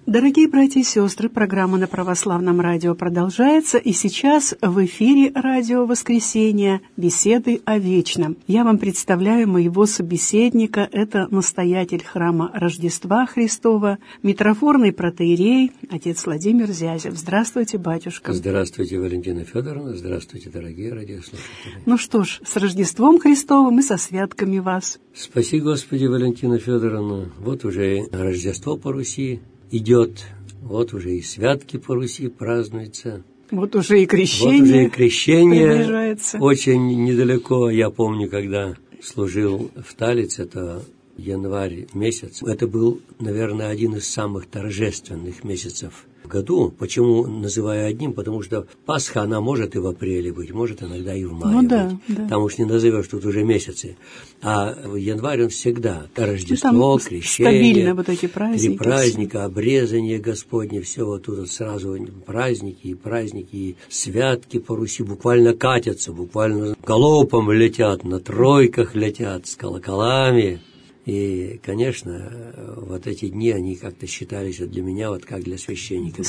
Дорогие братья и сестры, программа на Православном радио продолжается, и сейчас в эфире радио «Воскресенье» «Беседы о вечном». Я вам представляю моего собеседника, это настоятель храма Рождества Христова, митрофорный протоиерей, отец Владимир Зязев. Здравствуйте, батюшка. Здравствуйте, Валентина Федоровна, здравствуйте, дорогие радиослушатели. Ну что ж, с Рождеством Христовым и со святками вас. Спаси Господи, Валентина Федоровна, вот уже Рождество по Руси идет, вот уже и святки по Руси празднуются. Вот уже и крещение, приближается. Очень недалеко, я помню, когда служил в Талице, это январь месяц. Это был, наверное, один из самых торжественных месяцев в году. Почему называю одним? Потому что Пасха, она может и в апреле быть, может иногда и в мае быть. Да. Там уж не назовешь, тут уже месяцы. А в январь он всегда. Рождество, крещение, стабильно вот эти праздники. 3 праздника, обрезание Господне, все вот тут вот сразу праздники, и святки по Руси буквально катятся, буквально галопом летят, на тройках летят, с колоколами. И, конечно, вот эти дни, они как-то считались для меня, вот как для священника.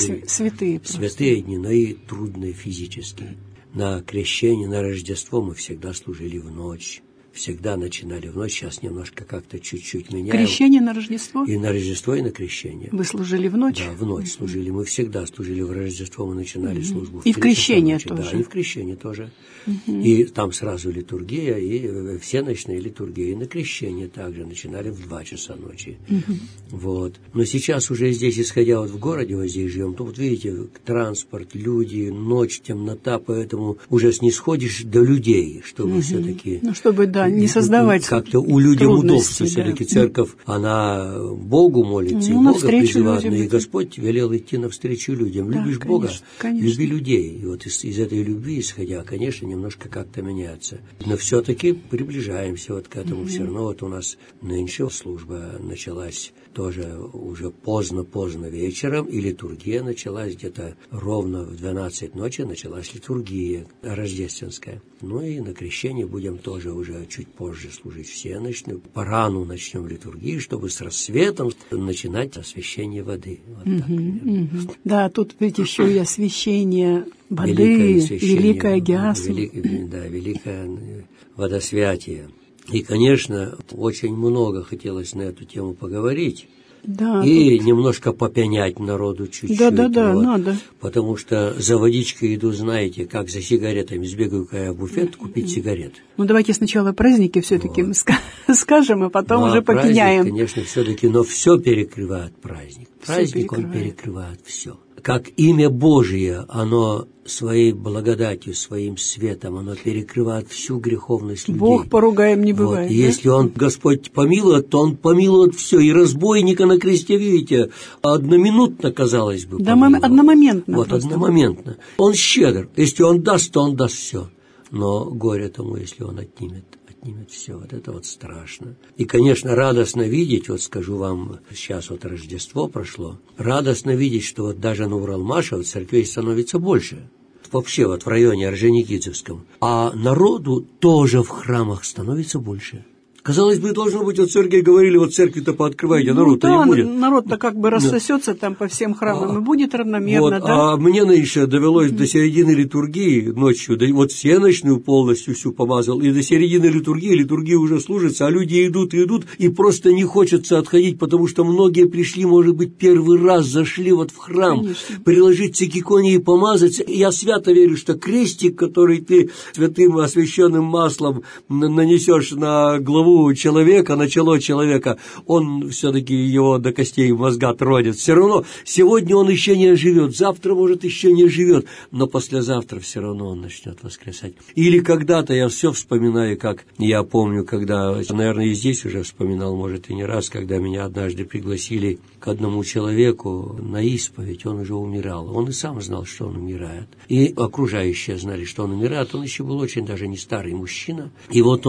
Святые дни, но и трудные физически. На крещение, на Рождество мы всегда служили в ночь. Всегда начинали в ночь, сейчас немножко как-то чуть-чуть меняем. Крещение на Рождество? И на Рождество, и на крещение. Вы служили в ночь? Да, в ночь служили. Мы всегда служили в Рождество, мы начинали службу. И в крещение тоже? Да, и в крещение тоже. И там сразу литургия, и все ночные литургии. И на крещение также начинали в 2 часа ночи. Вот. Но сейчас уже здесь, исходя вот в городе, вот здесь живем, то вот видите, транспорт, люди, ночь, темнота, поэтому уже снисходишь до людей, чтобы все-таки... Ну, чтобы, да, не создавать как-то у людей удобства. Все-таки церковь, она Богу молится, и Бога призывает, но и Господь велел идти навстречу людям. Да, любишь конечно, Бога, конечно. люби людей. И вот из этой любви исходя, конечно, немножко как-то меняется. Но все-таки приближаемся вот к этому. Все равно вот у нас нынче служба началась тоже уже поздно вечером, и литургия началась где-то ровно в 12 ночи, началась литургия рождественская. Ну и на крещении будем тоже уже чуть позже служить всеночную. Порану начнем литургию, чтобы с рассветом начинать освящение воды. Вот так, да, тут ведь еще и освящение воды, великое гиасу. Великое водосвятие. И, конечно, очень много хотелось на эту тему поговорить. Да, и немножко попенять народу чуть-чуть. Да, вот, надо. Потому что за водичкой иду, знаете, как за сигаретами. Сбегаю-ка я в буфет купить сигарет. Ну, давайте сначала праздники все-таки скажем, а потом уже попеняем. Праздник, конечно, все-таки, но все перекрывает праздник. Праздник, он перекрывает все. Как имя Божие, оно своей благодатью, своим светом, оно перекрывает всю греховность людей. Бог поругаем не бывает. Вот. И если Он, Господь, помилует, то Он помилует все. И разбойника на кресте, видите, одноминутно, казалось бы, помиловал. Одномоментно. Вот, просто. Одномоментно. Он щедр. Если Он даст, то Он даст все. Но горе тому, если Он отнимет все. Вот это вот страшно. И, конечно, радостно видеть, вот скажу вам, сейчас вот Рождество прошло, радостно видеть, что вот даже на Уралмаше церквей становится больше. Вообще вот в районе Орджоникидзевском. А народу тоже в храмах становится больше. Казалось бы, должно быть, вот церкви говорили, вот церкви-то пооткрывайте, народ-то не будет. Народ-то как бы рассосется там по всем храмам и будет равномерно, вот, да? А мне нынче довелось до середины литургии ночью, да вот всеночную полностью всю помазал, и до середины литургия уже служится, а люди идут, и просто не хочется отходить, потому что многие пришли, может быть, первый раз зашли вот в храм, конечно, приложиться к иконе и помазаться. Я свято верю, что крестик, который ты святым освященным маслом нанесешь на главу человека, на чело человека, он все-таки его до костей мозга тронет. Все равно сегодня он еще не оживет, завтра, может, еще не живет, но послезавтра все равно он начнет воскресать. Или когда-то я все вспоминаю, как я помню, когда, наверное, и здесь уже вспоминал, может, и не раз, когда меня однажды пригласили к одному человеку на исповедь, он уже умирал. Он и сам знал, что он умирает. И окружающие знали, что он умирает. Он еще был очень даже не старый мужчина. И вот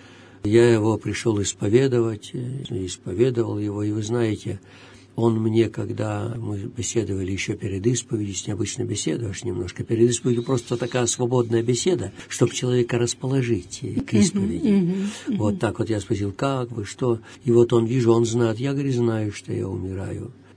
я его пришел исповедовать, исповедовал его, и вы знаете, он мне, когда мы беседовали еще перед исповедью, с необычно беседуешь немножко, перед исповедью просто такая свободная беседа, чтобы человека расположить к исповеди. Вот так вот я спросил, как вы, что? И вот он, вижу, он знает, я, говорю, знаю, что я умираю.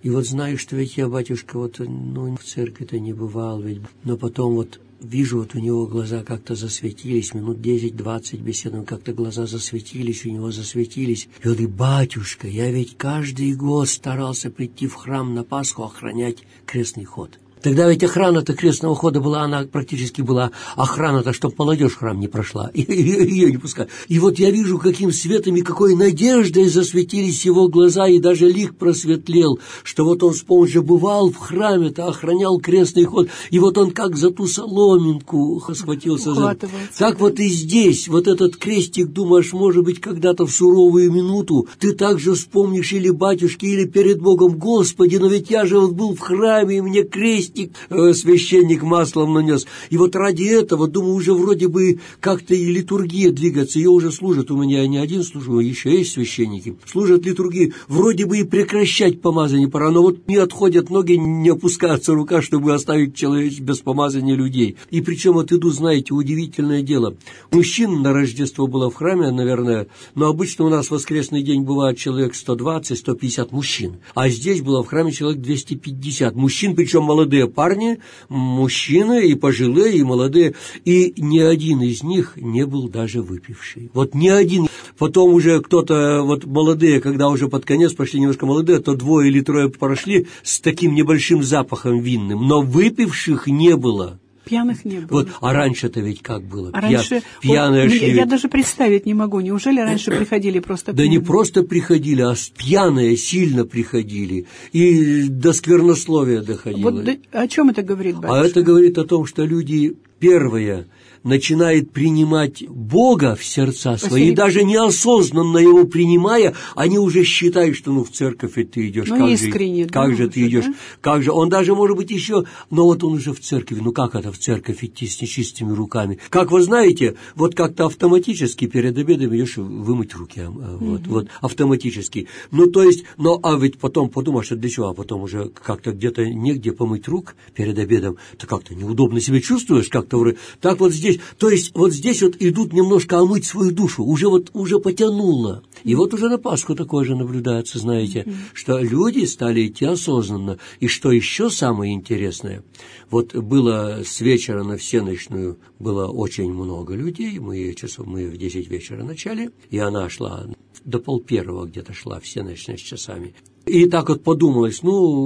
И вот знаю, что ведь я, батюшка, вот, в церкви-то не бывал ведь, но потом вот вижу, вот у него глаза как-то засветились, минут 10-20 беседуем, как-то глаза засветились, у него засветились. И он говорит: батюшка, я ведь каждый год старался прийти в храм на Пасху охранять крестный ход. Тогда ведь охрана-то крестного хода была, она практически была охрана-то, чтобы молодежь в храм не прошла, ее не пускали. И вот я вижу, каким светом и какой надеждой засветились его глаза, и даже лик просветлел, что вот он, вспомнил, бывал в храме-то, охранял крестный ход, и вот он как за ту соломинку схватился. Так вот и здесь, вот этот крестик, думаешь, может быть, когда-то в суровую минуту ты также вспомнишь или батюшки, или перед Богом: Господи, но ведь я же вот был в храме, и мне крестик священник маслом нанес. И вот ради этого, думаю, уже вроде бы как-то и литургия двигаться. Ее уже служат, у меня не один служу, еще есть священники. Служат литургии, вроде бы и прекращать помазание пора, но вот не отходят ноги, не опускается рука, чтобы оставить человека без помазания людей. И причем вот иду, знаете, удивительное дело. Мужчин на Рождество было в храме, наверное, но обычно у нас в воскресный день бывает человек 120-150 мужчин. А здесь было в храме человек 250 мужчин, причем молодые парни, мужчины и пожилые, и молодые, и ни один из них не был даже выпивший. Вот ни один. Потом уже кто-то, вот молодые, когда уже под конец пошли немножко молодые, то 2 или 3 прошли с таким небольшим запахом винным, но выпивших не было. Пьяных не было. Вот, а раньше-то ведь как было? Раньше, пьяные шли. Я даже представить не могу. Неужели раньше приходили просто пьяные? Да не просто приходили, а пьяные сильно приходили. И до сквернословия доходило. Вот о чем это говорит, батюшка? А это говорит о том, что люди, первое, начинают принимать Бога в сердца свои, и даже неосознанно его принимая, они уже считают, что в церковь ты идешь. Ну, искренне. Как же ты идешь? Да? Как же? Он даже, может быть, еще, но вот он уже в церкви. Ну, как это в церковь идти с нечистыми руками? Как вы знаете, вот как-то автоматически перед обедом идешь вымыть руки. Вот, автоматически. Ну, то есть, а ведь потом подумаешь, что для чего? А потом уже как-то где-то негде помыть рук перед обедом. Ты как-то неудобно себя чувствуешь, как-то вроде. Так вот здесь. То есть вот здесь вот идут немножко омыть свою душу, уже потянуло. И вот уже на Пасху такое же наблюдается, знаете, что люди стали идти осознанно. И что еще самое интересное, вот было с вечера на всенощную было очень много людей, мы в 10 вечера начали, и она шла до 12:30 где-то шла всенощная с часами. И так вот подумалось,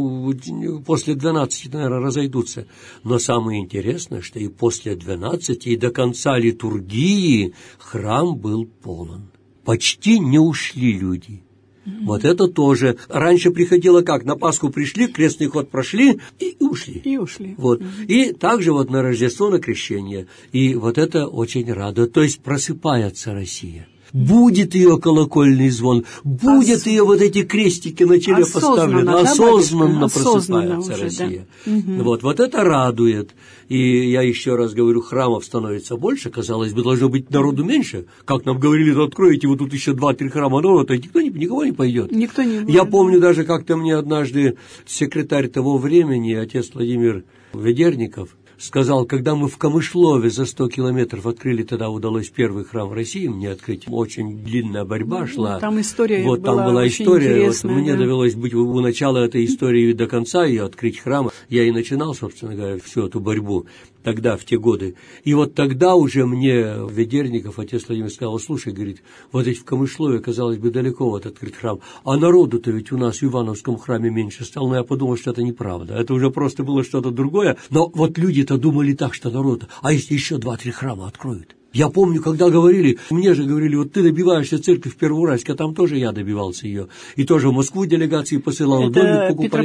после 12, наверное, разойдутся. Но самое интересное, что и после 12, и до конца литургии храм был полон. Почти не ушли люди. Вот это тоже. Раньше приходило как? На Пасху пришли, крестный ход прошли и ушли. Вот. И также вот на Рождество, на Крещение. И вот это очень радует. То есть просыпается Россия. Будет ее колокольный звон, будет ее вот эти крестики на челе поставлены, осознанно просыпается уже, Россия. Да? Вот это радует. И я еще раз говорю, храмов становится больше, казалось бы, должно быть народу меньше. Как нам говорили, откроете вот тут еще 2-3 храма народа, никого не пойдет. Никто не будет. Я помню даже, как-то мне однажды секретарь того времени, отец Владимир Ведерников, сказал, когда мы в Камышлове за 100 километров открыли, тогда удалось первый храм в России мне открыть. Очень длинная борьба шла. Там история вот, была там была очень история. интересная. Вот, мне довелось быть у начала этой истории до конца, ее открыть храм. Я и начинал, собственно говоря, всю эту борьбу тогда, в те годы. И вот тогда уже мне Ведерников, отец Владимир, сказал: слушай, говорит, вот ведь в Камышлове, казалось бы, далеко вот открыть храм, а народу-то ведь у нас в Ивановском храме меньше стало. Но я подумал, что это неправда. Это уже просто было что-то другое. Но вот люди-то думали так, что народ, а если еще 2-3 храма откроют? Я помню, когда говорили, мне же говорили, вот ты добиваешься церковь в Первоуральске, а там тоже я добивался ее. И тоже в Москву делегации посылал, домик покупали.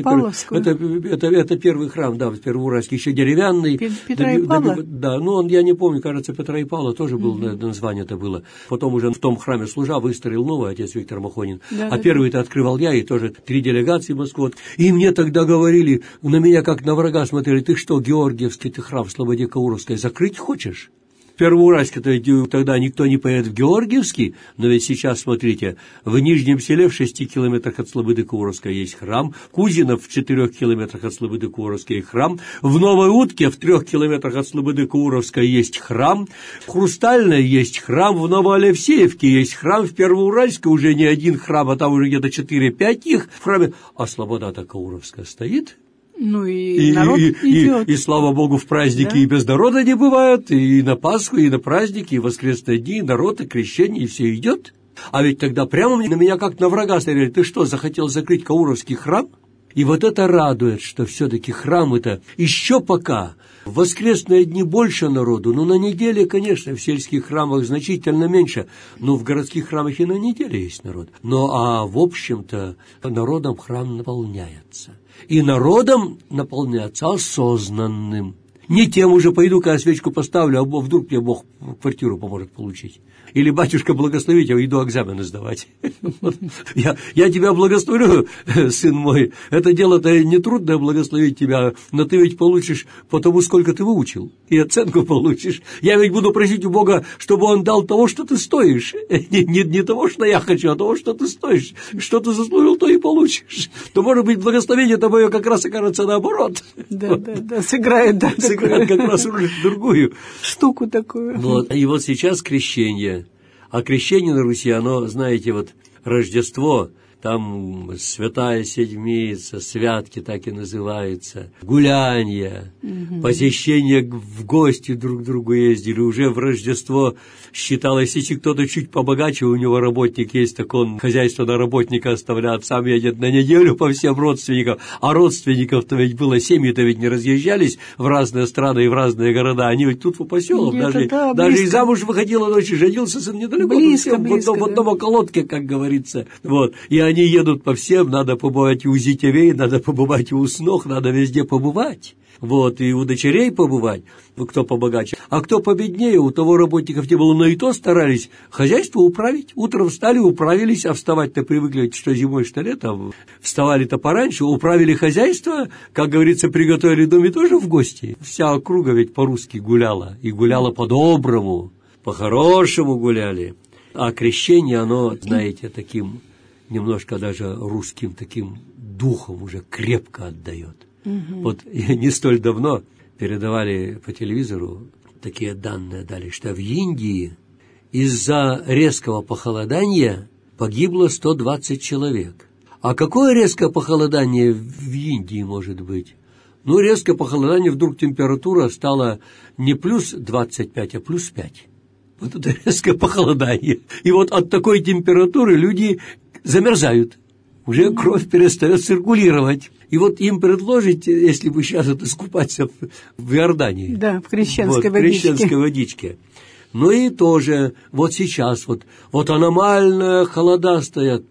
Это первый храм, да, в Первоуральске, еще деревянный. Петра и Павла? Да, я не помню, кажется, Петра и Павла тоже был, название это было. Потом уже в том храме служа выстроил новый отец Виктор Махонин. Да, первый-то открывал я, и тоже 3 делегации в Москву. И мне тогда говорили, на меня как на врага смотрели: ты что, Георгиевский ты храм в Слободе Кауровской закрыть хочешь? В Первоуральске тогда никто не поедет в Георгиевский, но ведь сейчас, смотрите, в Нижнем Селе в 6 километрах от Слободы-Куровска есть храм, Кузинов в 4 километрах от Слободы-Куровска есть храм, в Новой Утке в 3 километрах от Слободы-Куровска есть храм, в Хрустальной есть храм, в Новоалевсеевке есть храм, в Первоуральске уже не один храм, а там уже где-то 4-5 их в храме, а Слобода-то Куровская стоит. Ну и народ идет. И слава Богу, в праздники да. И без народа не бывает, и на Пасху, и на праздники, и в воскресные дни, и народ, и крещение, и все идет. А ведь тогда прямо на меня как на врага смотрели. Ты что, захотел закрыть Кауровский храм? И вот это радует, что все-таки храм-то еще пока в воскресные дни больше народу, но на неделе, конечно, в сельских храмах значительно меньше, но в городских храмах и на неделе есть народ. В общем-то, народом храм наполняется. И народом наполняется осознанным. Не тем уже пойду, когда свечку поставлю, а вдруг мне Бог квартиру поможет получить. Или батюшка благословить, я иду экзамены сдавать. Я тебя благословлю, сын мой. Это дело-то не трудно благословить тебя, но ты ведь получишь потому, сколько ты выучил, и оценку получишь. Я ведь буду просить у Бога, чтобы Он дал того, что ты стоишь. Не того, что я хочу, а того, что ты стоишь. Что ты заслужил, то и получишь. То, может быть, благословение твое как раз окажется наоборот. Да, сыграет, да. Сыграет как раз другую штуку такую. Вот. И вот сейчас крещение. А крещение на Руси, оно, знаете, вот Рождество, там Святая Седмица, святки так и называются, гулянья, посещение в гости друг к другу ездили. Уже в Рождество считалось, если кто-то чуть побогаче, у него работник есть, так он хозяйство на работника оставляет, сам едет на неделю по всем родственникам. А родственников-то ведь было, семьи-то ведь не разъезжались в разные страны и в разные города, они ведь тут по поселам, даже и замуж выходила дочь, и женился сын недалеко, в одном околотке, как говорится. Вот. И они едут по всем, надо побывать и у зятевей, надо побывать и у снох, надо везде побывать. Вот, и у дочерей побывать, кто побогаче. А кто победнее, у того работников не было, но и то старались хозяйство управить. Утром встали, управились, а вставать-то привыкли, что зимой, что летом. Вставали-то пораньше, управили хозяйство, как говорится, приготовили дом и тоже в гости. Вся округа ведь по-русски гуляла, и гуляла по-доброму, по-хорошему гуляли. А крещение, оно, знаете, таким немножко даже русским таким духом уже крепко отдает. Вот не столь давно передавали по телевизору, такие данные дали, что в Индии из-за резкого похолодания погибло 120 человек. А какое резкое похолодание в Индии может быть? Ну, резкое похолодание, вдруг температура стала не плюс 25, а плюс 5. Вот это резкое похолодание. И вот от такой температуры люди замерзают. Уже кровь перестает циркулировать. И вот им предложить, если бы сейчас искупаться в Иордании. Да, в крещенской водичке. В крещенской водичке. Ну и тоже, вот сейчас, вот аномальные холода стоят.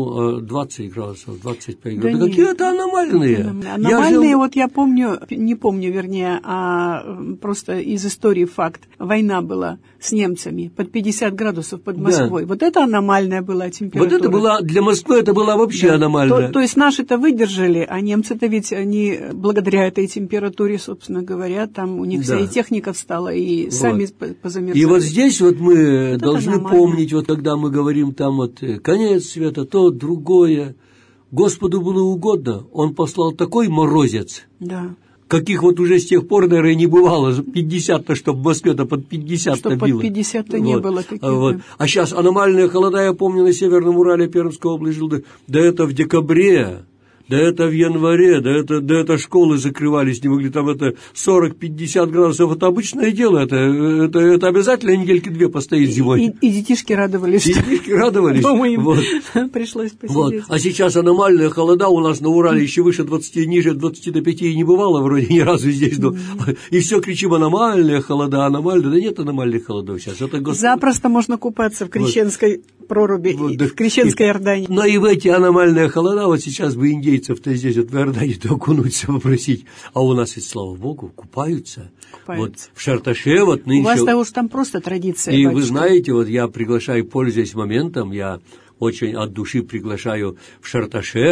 20 градусов, 25 градусов. Да какие это аномальные? Аномальные, я помню, не помню, вернее, а просто из истории факт. Война была с немцами под 50 градусов под Москвой. Да. Вот это аномальная была температура. Вот это была, для Москвы это была вообще аномальная. То есть наши-то выдержали, а немцы-то ведь они, благодаря этой температуре, собственно говоря, там у них вся и техника встала, и сами позамерзали. И вот здесь мы должны помнить, когда мы говорим там конец света, то другое. Господу было угодно, Он послал такой морозец, каких уже с тех пор, наверное, не бывало, 50-то, чтобы в Москве-то под 50-то чтобы било. Под 50-то не было таких. А сейчас аномальные холода, я помню, на Северном Урале, Пермская область жил, да это в декабре, да это в январе, да это школы закрывались, не могли, там это 40-50 градусов, это обычное дело, это обязательно недельки 2 постоит зимой. И детишки радовались. Дома им пришлось посидеть. А сейчас аномальные холода у нас на Урале еще выше 20, ниже 25 и не бывало вроде ни разу здесь. И все кричим аномальные холода, аномальные. Да нет аномальных холодов сейчас. Запросто можно купаться в крещенской проруби, в крещенской Иордании. Но и в эти аномальные холода сейчас бы индейцев-то здесь в Иордании-то окунуться попросить. А у нас ведь, слава Богу, купаются. Вот в Шарташе нынче. У вас-то уж там просто традиция. И батюшка. Вы знаете, я приглашаю, пользуясь моментом, я очень от души приглашаю в Шарташе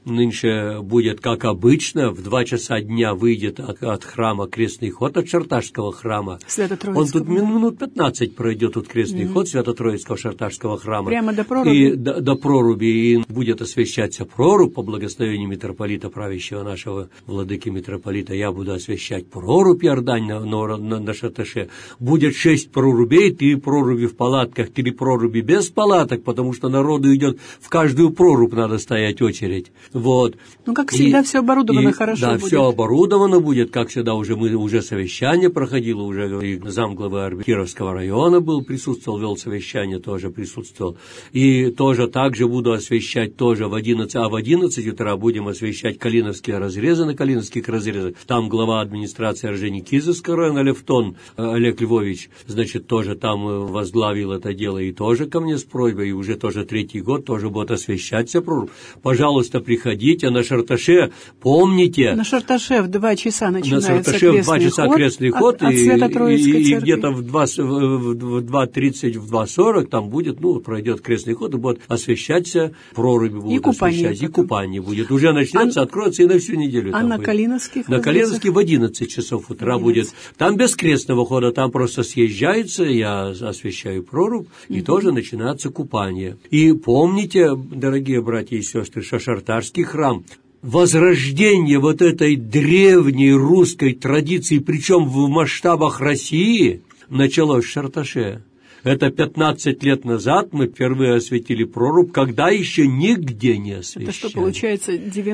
нынче будет, как обычно, в 2 часа дня выйдет от храма крестный ход, от Шарташского храма. Он тут минут 15 пройдет, тут крестный ход Свято-Троицкого Шарташского храма. Прямо до проруби? И до проруби. И будет освящаться прорубь по благословению митрополита, правящего нашего владыки митрополита. Я буду освящать прорубь Иордань на Шарташе. Будет 6 прорубей, 3 проруби в палатках, 3 проруби без палаток, потому что народу идет в каждую прорубь, надо стоять очередь. Вот. Ну, как всегда, все оборудовано хорошо. Да, будет. все оборудовано будет, как всегда, уже совещание проходило, уже и замглавы Кировского района присутствовал, вел совещание, тоже присутствовал. И тоже также буду освещать тоже в 11 утра будем освещать Калиновские разрезы, на Калиновских разрезах. Там глава администрации Орджоникидзевского района Левтон Олег Львович, значит, тоже там возглавил это дело и тоже ко мне с просьбой, и уже тоже 3-й год тоже будет освещаться прорубь. Пожалуйста, приходите на Шарташе, помните. На Шарташе в 2 часа начинается крестный ход. На Шарташе в 2 часа крестный ход, и где-то в 2:30, в 2:40 там будет, пройдет крестный ход, и будет освещаться, проруби будут освещать, и купание будет. Уже начнется, откроется и на всю неделю. А на Калиновских? На Калиновских в 11 часов утра будет. Там без крестного хода, там просто съезжается, я освещаю прорубь, и тоже начинается купание. И помните, дорогие братья и сестры, что Шарташский храм, возрождение вот этой древней русской традиции, причем в масштабах России, началось в Шарташе. Это 15 лет назад мы впервые осветили прорубь, когда еще нигде не освещали. Это что, получается,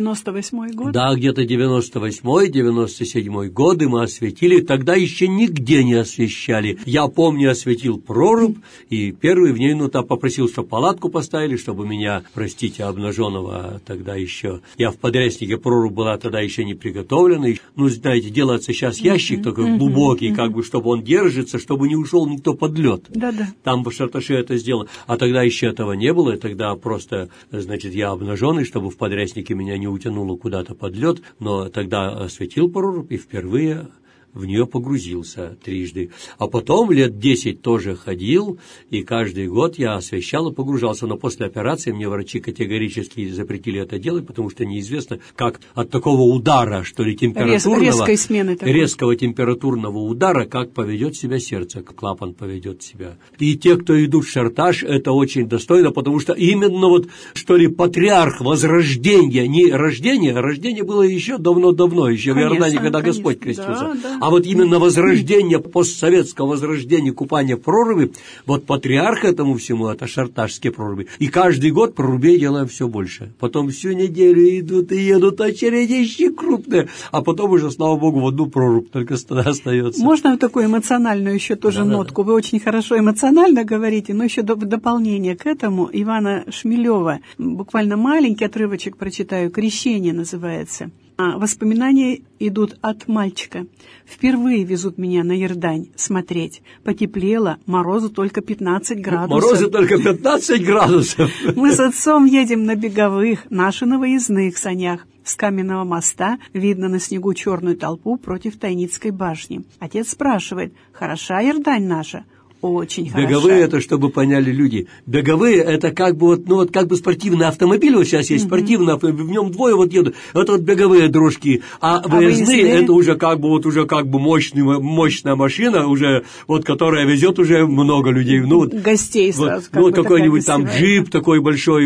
98-й год? Да, где-то 98-й, 97-й годы мы осветили, тогда еще нигде не освещали. Я помню, осветил прорубь, и первый в ней, там попросил, чтобы палатку поставили, чтобы меня, простите, обнаженного тогда еще. Я в подряснике, прорубь была тогда еще не приготовлена. Знаете, делается сейчас ящик такой глубокий, чтобы он держится, чтобы не ушел никто под лед. Да. Там в Шарташе это сделано. А тогда еще этого не было, и тогда просто, значит, я обнаженный, чтобы в подряснике меня не утянуло куда-то под лед, но тогда осветил прорубь и впервые в нее погрузился 3 А потом лет 10 тоже ходил, и каждый год я освещал и погружался. Но после операции мне врачи категорически запретили это делать, потому что неизвестно, как от такого удара, что ли, температурного, резкой смены резкого температурного удара, как поведет себя сердце, как клапан поведет себя. И те, кто идут в Шарташ, это очень достойно, потому что именно патриарх возрождения, не рождения, рождение было еще давно-давно, еще в Иордании, когда Господь крестился. Да. А вот именно возрождение, постсоветского возрождения купания в проруби, патриарх этому всему, это шарташские проруби. И каждый год прорубей делаем все больше. Потом всю неделю идут и едут очередищи крупные, а потом уже, слава Богу, в одну прорубь только остается. Можно такую эмоциональную еще тоже нотку? Вы очень хорошо эмоционально говорите, но еще в дополнение к этому Ивана Шмелева, буквально маленький отрывочек прочитаю, «Крещение» называется. Воспоминания идут от мальчика. Впервые везут меня на Иордань смотреть. Потеплело, морозу только 15 градусов. Морозу только 15 градусов. Мы с отцом едем на беговых, наши на выездных санях. С каменного моста видно на снегу черную толпу против Тайницкой башни. Отец спрашивает: «Хороша Иордань наша?» Очень хорошо. Беговые, это чтобы поняли люди. Беговые, это как бы спортивный автомобиль, сейчас есть спортивный автомобиль, в нем двое едут. Это беговые дружки, а выездные, это уже как бы мощная машина, уже которая везет уже много людей. Гостей сразу. Какой-нибудь там джип такой большой.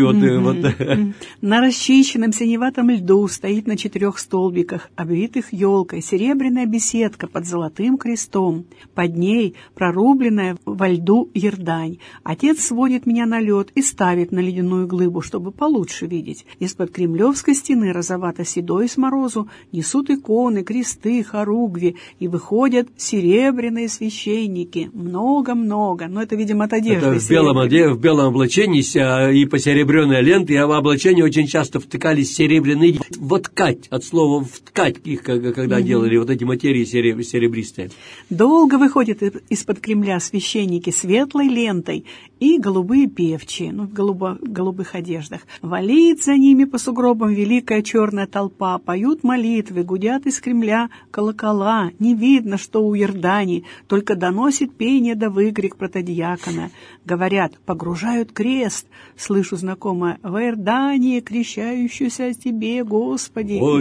На расчищенном синеватом льду стоит на 4 столбиках, обвитых елкой, серебряная беседка под золотым крестом. Под ней прорубленная во льду Иордань. Отец сводит меня на лед и ставит на ледяную глыбу, чтобы получше видеть. Из-под кремлевской стены, розовато-седой с морозу, несут иконы, кресты, хоругви, и выходят серебряные священники. Много-много. Но это, видимо, от одежды. Это в белом облачении и посеребренная лента, и в облачении очень часто втыкались серебряные... ткать, от слова «вткать» их, когда делали эти материи серебристые. Долго выходит из-под Кремля священники светлой лентой и голубые певчие, в голубых одеждах. Валит за ними по сугробам великая черная толпа, поют молитвы, гудят из Кремля колокола. Не видно, что у Иордани, только доносит пение да выкрик протодиакона. Говорят, погружают крест. Слышу знакомое: в Иордании, крещающуюся тебе, Господи. О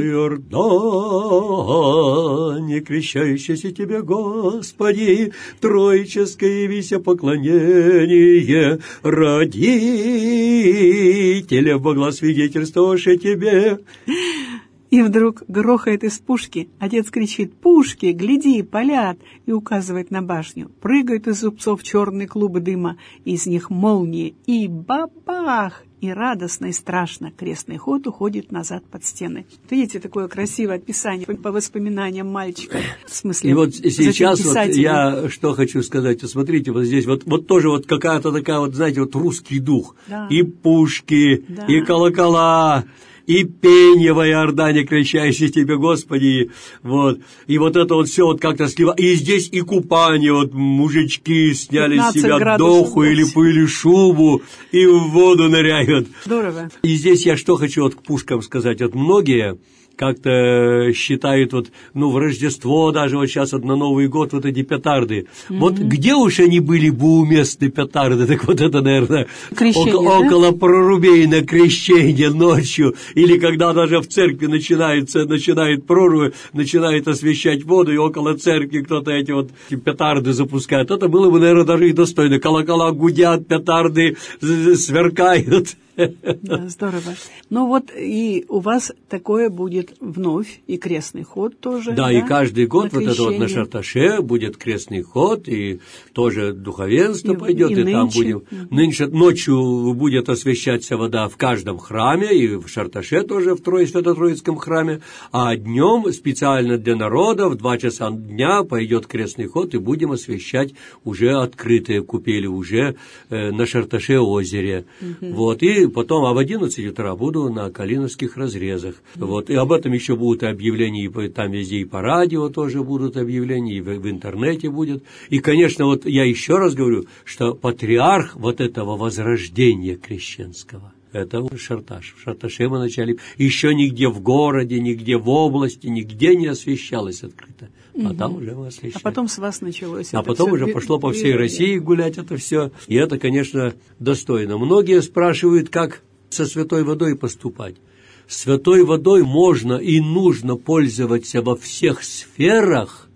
Иордане, крещающийся тебе, Господи, троическое явися поклонение, родителя благосвидетельствовавши тебе. И вдруг грохает из пушки. Отец кричит: «Пушки, гляди, палят!» и указывает на башню. Прыгают из зубцов черные клубы дыма, из них молнии, и бабах! И радостно, и страшно крестный ход уходит назад под стены. Видите, такое красивое описание по воспоминаниям мальчика. В смысле, и вот сейчас вот я что хочу сказать. Смотрите, вот здесь вот тоже вот какая-то такая вот, знаете, вот русский дух. Да. И пушки, да. и колокола, и пение в Иордане, крещающий тебе, Господи, вот, и вот это вот все вот как-то сливается, и здесь и купание, вот мужички сняли с себя доху или пыль, шубу, и в воду ныряют. Здорово. И здесь я что хочу вот к пушкам сказать, вот многие как-то считают вот, в Рождество даже, вот сейчас вот на Новый год вот эти петарды. Вот где уж они были бы уместны, петарды, так вот это, наверное, около прорубей на крещение ночью, или когда даже в церкви начинает прорубь, начинает освещать воду, и около церкви кто-то эти вот петарды запускает. Это было бы, наверное, даже и достойно. Колокола гудят, петарды сверкают. Да, здорово. Ну вот и у вас такое будет вновь, и крестный ход тоже. Да, и каждый год вот это вот на Шарташе будет крестный ход, и тоже духовенство пойдет, и там будем. Нынче ночью будет освещаться вода в каждом храме, и в Шарташе тоже в Свято-Троицком храме, а днем специально для народа в 2 часа дня пойдет крестный ход, и будем освещать уже открытые купели, уже на Шарташе озере. Вот, и потом, в 11 утра буду на Калиновских разрезах. Вот, и об этом еще будут объявления, и там везде, и по радио тоже будут объявления, и в интернете будет. И, конечно, вот я еще раз говорю, что патриарх вот этого возрождения крещенского — это Шарташ. В Шарташе мы начали. Еще нигде в городе, нигде в области, нигде не освещалось открыто. А там уже мы освещали. А потом с вас началось. А потом уже пошло по всей России гулять это все. И это, конечно, достойно. Многие спрашивают, как со святой водой поступать. Святой водой можно и нужно пользоваться во всех сферах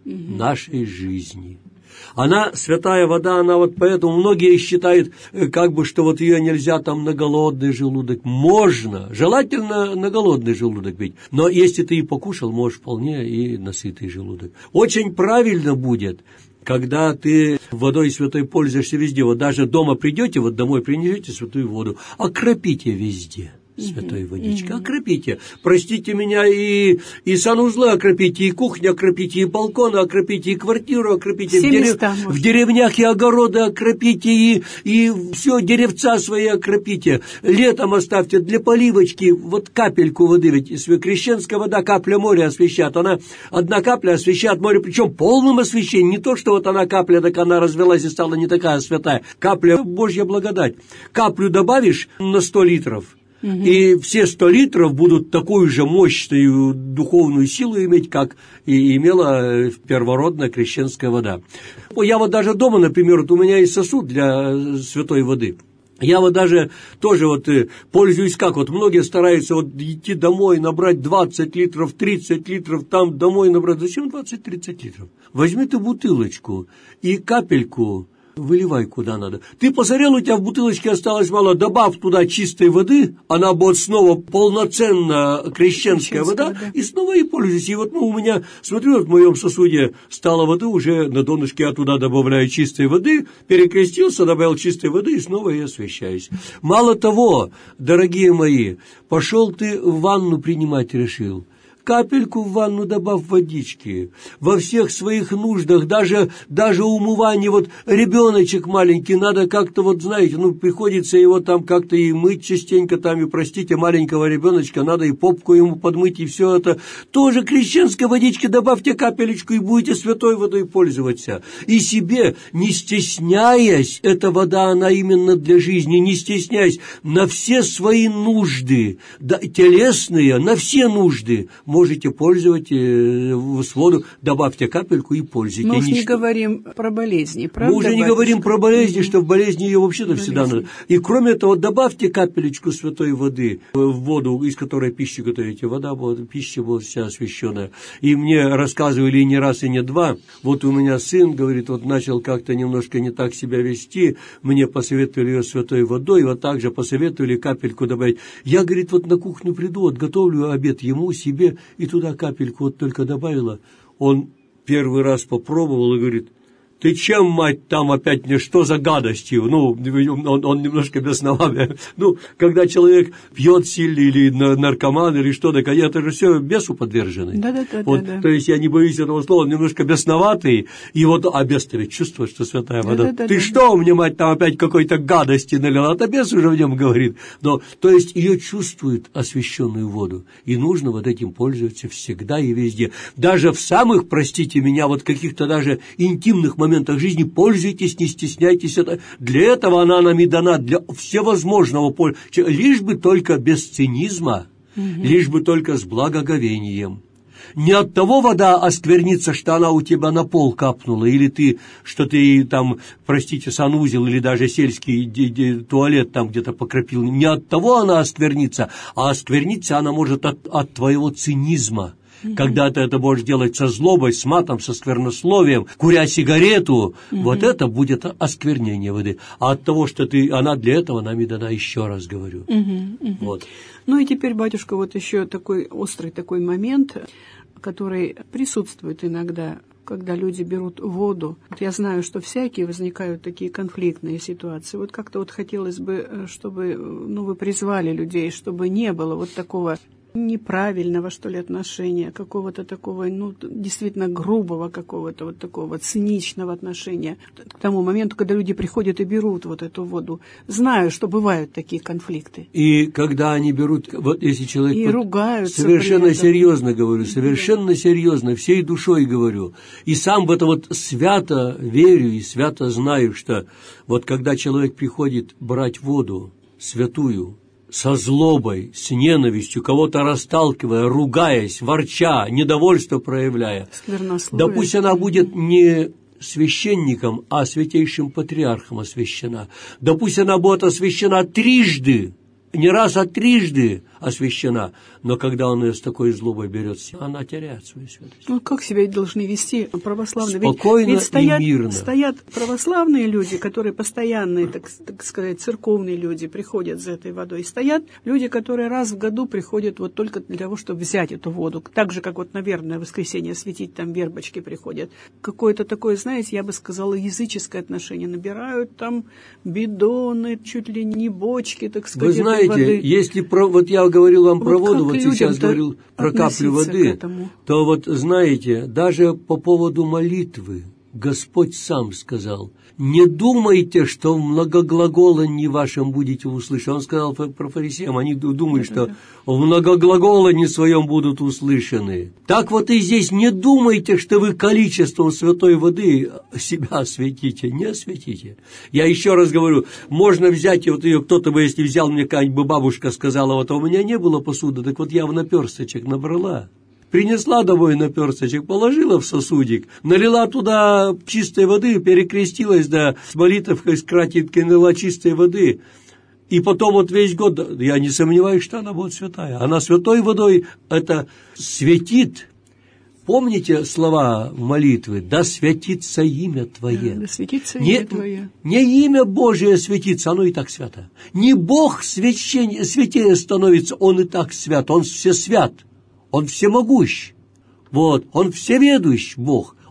нашей жизни. Она, святая вода, она вот поэтому многие считают, что вот ее нельзя там на голодный желудок. Можно, желательно на голодный желудок пить, но если ты и покушал, можешь вполне и на сытый желудок. Очень правильно будет, когда ты водой святой пользуешься везде. Вот даже дома придете, вот домой принесете святую воду, окропите везде святой водичкой, окропите. Простите меня, и санузлы окропите, и кухню окропите, и балконы окропите, и квартиру окропите, в деревнях и огороды окропите, и все, деревца свои окропите. Летом оставьте для поливочки, вот капельку воды, ведь крещенская вода, капля моря освещает, она одна капля освещает море, причем полным освещением, не то, что вот она капля, так она развелась и стала не такая святая, капля Божья благодать. Каплю добавишь на 100 литров, и все 100 литров будут такую же мощную духовную силу иметь, как и имела первородная крещенская вода. Я вот даже дома, например, вот у меня есть сосуд для святой воды. Я вот даже тоже вот пользуюсь как, вот многие стараются вот идти домой, набрать 20 литров, 30 литров, там домой набрать. Зачем 20-30 литров? Возьми ты бутылочку и капельку выливай куда надо. Ты посмотрел, у тебя в бутылочке осталось мало, добавь туда чистой воды, она будет снова полноценно крещенская вода, и снова и пользуйся. И вот у меня, смотрю, в моем сосуде стало воды, уже на донышке я туда добавляю чистой воды, перекрестился, добавил чистой воды, и снова я освящаюсь. Мало того, дорогие мои, пошел ты ванну принимать решил. капельку в ванну добавь водички. Во всех своих нуждах, даже умывание, вот ребеночек маленький, надо как-то, вот знаете, приходится его там как-то и мыть частенько, там, и, простите, маленького ребеночка, надо и попку ему подмыть, и все это. Тоже крещенской водички добавьте капелечку, и будете святой водой пользоваться. И себе, не стесняясь, эта вода, она именно для жизни, не стесняясь, на все свои нужды, да, телесные, на все нужды можете пользовать воду, добавьте капельку и пользуйтесь. Мы уж не говорим про болезни, правда? Мы уже не говорим про болезни, что в болезни ее вообще-то всегда надо. И кроме этого, добавьте капелечку святой воды в воду, из которой пищу готовите. Пища была вся освященная. И мне рассказывали и не раз, и не два. Вот у меня сын, говорит, вот начал как-то немножко не так себя вести, мне посоветовали ее святой водой, вот так же посоветовали капельку добавить. Я, говорит, вот на кухню приду, вот готовлю обед ему, себе, и туда капельку вот только добавила. Он первый раз попробовал и говорит: ты чем, мать, там опять мне, что за гадостью? Он немножко бесновал. Когда человек пьет сильно или наркоман, или что, так это же все бесу подвержены. Да. То есть я не боюсь этого слова, он немножко бесноватый, и а бес-то ведь чувствует, что святая вода. Ты что мне, мать, там опять какой-то гадости налила? Это бес уже в нем говорит. То есть ее чувствует освященную воду, и нужно вот этим пользоваться всегда и везде. Даже в самых, простите меня, вот каких-то даже интимных моментах жизни пользуйтесь, не стесняйтесь. Для этого она нам и дана, для всевозможного пользования, лишь бы только без цинизма, лишь бы только с благоговением. Не от того вода осквернится, что она у тебя на пол капнула, или что ты там, простите, санузел, или даже сельский туалет там где-то покропил. Не от того она осквернится, а оскверниться она может от твоего цинизма. Когда ты это будешь делать со злобой, с матом, со сквернословием, куря сигарету, вот это будет осквернение воды. А от того, что она для этого нам и дана, еще раз говорю. Вот. Ну и теперь, батюшка, вот еще такой острый такой момент, который присутствует иногда, когда люди берут воду. Вот я знаю, что всякие возникают такие конфликтные ситуации. Вот как-то вот хотелось бы, чтобы вы призвали людей, чтобы не было вот такого неправильного, что ли, отношения, какого-то такого, действительно грубого какого-то вот такого циничного отношения к тому моменту, когда люди приходят и берут вот эту воду. Знаю, что бывают такие конфликты. И когда они берут, вот если человек... И ругаются. Совершенно серьезно говорю, совершенно серьезно, всей душой говорю. И сам в это вот свято верю и свято знаю, что вот когда человек приходит брать воду святую, со злобой, с ненавистью, кого-то расталкивая, ругаясь, ворча, недовольство проявляя, да пусть она будет не священником, а святейшим патриархом освящена, да пусть она будет освящена трижды, не раз, а трижды освящена, но когда он ее с такой злобой берет, она теряет свою святость. Как себя должны вести православные? Спокойно и мирно. Стоят православные люди, которые постоянные, так сказать, церковные люди, приходят за этой водой. Стоят люди, которые раз в году приходят вот только для того, чтобы взять эту воду. Так же, как вот, наверное, в воскресенье светить, там вербочки приходят. Какое-то такое, знаете, я бы сказала, языческое отношение. Набирают там бидоны, чуть ли не бочки, так сказать, вы знаете, воды. Если вот я говорил вам про воду, вот сейчас говорил про каплю воды, то вот знаете, даже по поводу молитвы Господь сам сказал: не думайте, что в многоглаголании вашем будете услышаны. Он сказал про фарисеям, они думают, что в многоглаголании своем будут услышаны. Так вот и здесь не думайте, что вы количеством святой воды себя осветите. Не осветите. Я еще раз говорю, можно взять, и вот ее кто-то бы, если взял, мне какая-нибудь бабушка сказала, вот у меня не было посуды, так вот я в наперсточек набрала. Принесла домой наперсточек, положила в сосудик, налила туда чистой воды, перекрестилась, да, с молитвой, с кратенькой налила чистой воды. И потом вот весь год, я не сомневаюсь, что она будет святая. Она святой водой это светит. Помните слова молитвы? «Да светится имя Твое». Да светится имя Твое. Не имя Божие светится, оно и так свято. Не Бог святее становится, Он и так свят, Он всесвят. Он всемогущ, вот, Он всеведущ Бог,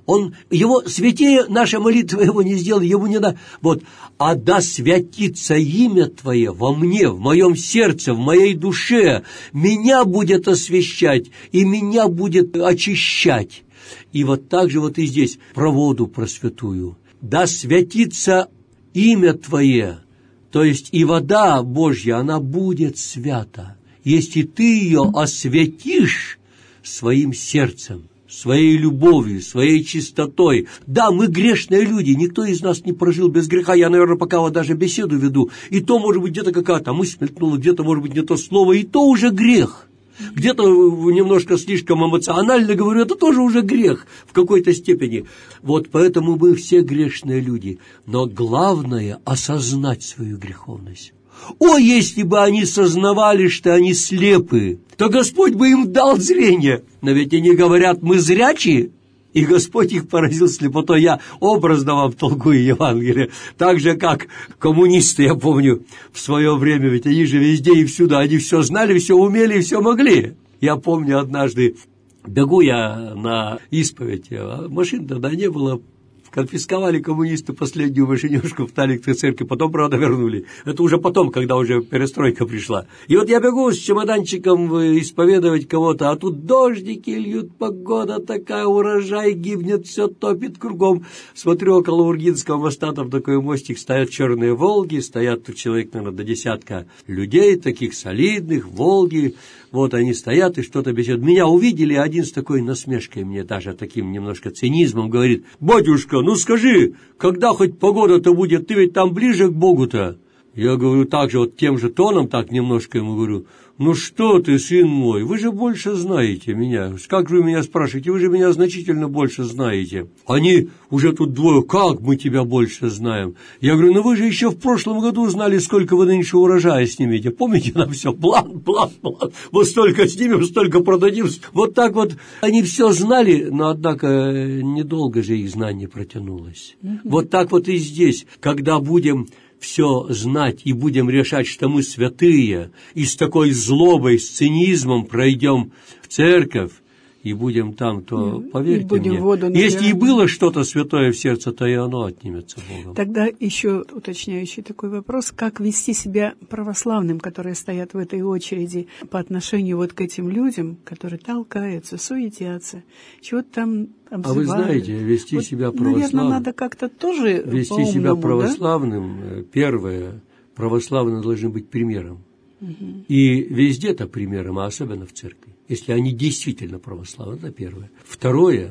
Его святее наша молитва его не сделала, ему не надо. Вот. А да святится имя Твое во мне, в моем сердце, в моей душе. Меня будет освящать, и меня будет очищать. И вот так же вот и здесь про воду, про святую. Да святится имя Твое, то есть и вода Божья, она будет свята, если ты ее освятишь своим сердцем, своей любовью, своей чистотой. Да, мы грешные люди, никто из нас не прожил без греха. Я, наверное, пока вот даже беседу веду, и то, может быть, где-то какая-то мысль мелькнула, где-то, может быть, не то слово, и то уже грех. Где-то немножко слишком эмоционально говорю, это тоже уже грех в какой-то степени. Вот поэтому мы все грешные люди. Но главное – осознать свою греховность. О, если бы они сознавали, что они слепы, то Господь бы им дал зрение. Но ведь они говорят, мы зрячие, и Господь их поразил слепотой. Я образно вам толкую Евангелие. Так же, как коммунисты, я помню, в свое время, ведь они же везде и всюду, они все знали, все умели и все могли. Я помню, однажды бегу я на исповедь, а машин тогда не было. Конфисковали коммунисты последнюю машинёшку в Талицкой церкви, потом, правда, вернули. Это уже потом, когда уже перестройка пришла. И вот я бегу с чемоданчиком исповедовать кого-то, а тут дождики льют, погода такая, урожай гибнет, все топит кругом. Смотрю, около Ургинского моста, там такой мостик, стоят черные «Волги», стоят тут человек, наверное, до десятка людей, таких солидных, «Волги». Вот они стоят и что-то беседуют. Меня увидели, один с такой насмешкой мне, даже таким немножко цинизмом, говорит: «Батюшка, ну скажи, когда хоть погода-то будет, ты ведь там ближе к Богу-то?» Я говорю так же, вот тем же тоном, так немножко ему говорю: «Ну что ты, сын мой, вы же больше знаете меня. Как же вы меня спрашиваете? Вы же меня значительно больше знаете». Они уже тут двое: «Как мы тебя больше знаем?» Я говорю: «Ну вы же еще в прошлом году знали, сколько вы нынче урожая снимете. Помните, нам все план. Вот столько снимем, столько продадим». Вот так вот они все знали, но, однако, недолго же их знание протянулось. Вот так вот и здесь, когда будем все знать и будем решать, что мы святые, и с такой злобой, с цинизмом пройдем в церковь, и будем там, то, поверьте мне, если и было что-то святое в сердце, то и оно отнимется Богом. Тогда еще уточняющий такой вопрос: как вести себя православным, которые стоят в этой очереди, по отношению вот к этим людям, которые толкаются, суетятся, чего-то там обзывают? А вы знаете, вести вот, себя православным... Наверное, надо как-то тоже вести себя православным, да? Первое, православные должны быть примером. Угу. И везде-то примером, а особенно в церкви. Если они действительно православны, это первое. Второе,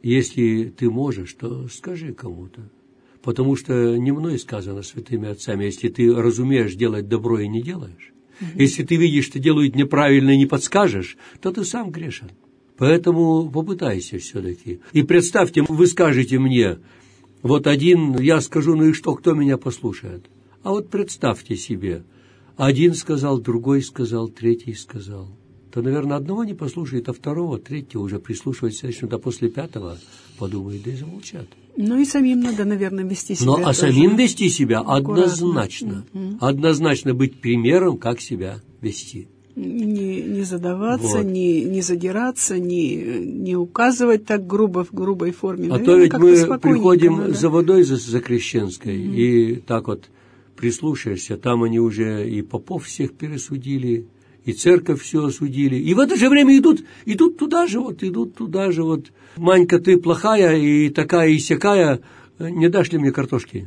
если ты можешь, то скажи кому-то. Потому что не мной сказано святыми отцами, если ты разумеешь делать добро и не делаешь, если ты видишь, что делают неправильно и не подскажешь, то ты сам грешен. Поэтому попытайся все-таки. И представьте, вы скажете мне, вот один, я скажу, ну и что, кто меня послушает? А вот представьте себе, один сказал, другой сказал, третий сказал. То, наверное, одного не послушает, а второго, третьего уже прислушивается, начнут, а после пятого подумают, да и замолчат. Ну и самим надо, наверное, вести себя. А самим вести себя однозначно. Однозначно быть примером, как себя вести. Не задаваться, вот. не задираться, не указывать так грубо, в грубой форме. А то ведь мы приходим за водой за Крещенской, и так вот прислушаешься, там они уже и попов всех пересудили, и церковь все осудили. И в это же время идут туда же вот. Манька, ты плохая и такая и сякая, не дашь ли мне картошки?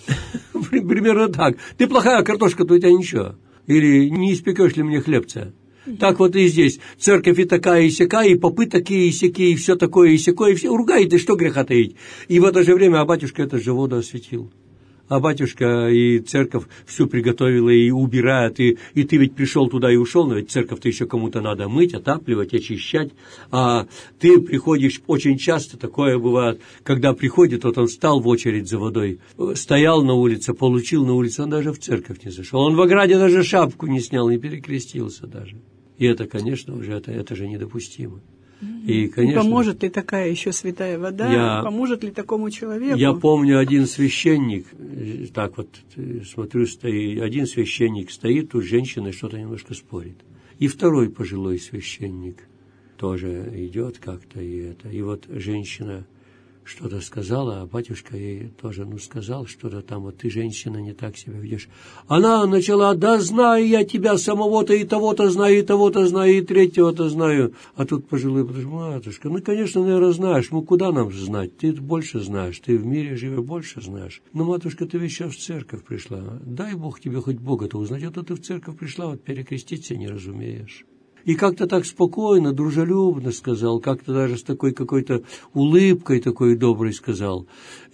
Примерно так. Ты плохая, картошка-то у тебя ничего. Или не испекешь ли мне хлебца? Так вот и здесь. Церковь и такая, и сякая, и попы такие, и сякие, и все такое, и сякое, и все ругает, и что греха таить. И в это же время, а батюшка это же воду осветил. А батюшка и церковь всю приготовила и убирает, и ты ведь пришел туда и ушел, но ведь церковь-то еще кому-то надо мыть, отапливать, очищать, а ты приходишь очень часто, такое бывает, когда приходит, вот он встал в очередь за водой, стоял на улице, получил на улице, он даже в церковь не зашел, он в ограде даже шапку не снял, не перекрестился даже. И это, конечно, уже это же недопустимо. И, конечно, поможет ли такая еще святая вода? Поможет ли такому человеку? Я помню, один священник, так вот смотрю, один священник стоит, тут женщина что-то немножко спорит. И второй пожилой священник тоже идет как-то, и вот женщина что-то сказала, а батюшка ей тоже, сказал что-то там, вот ты, женщина, не так себя ведешь. Она начала: да знаю я тебя самого-то, и того-то знаю, и того-то знаю, и третьего-то знаю. А тут пожилой: матушка, конечно, наверное, знаешь, куда нам знать, ты больше знаешь, ты в мире живешь, больше знаешь. Матушка, ты ведь сейчас в церковь пришла, дай Бог тебе хоть Бога-то узнать, а то ты в церковь пришла, вот перекреститься не разумеешь. И как-то так спокойно, дружелюбно сказал, как-то даже с такой какой-то улыбкой такой доброй сказал.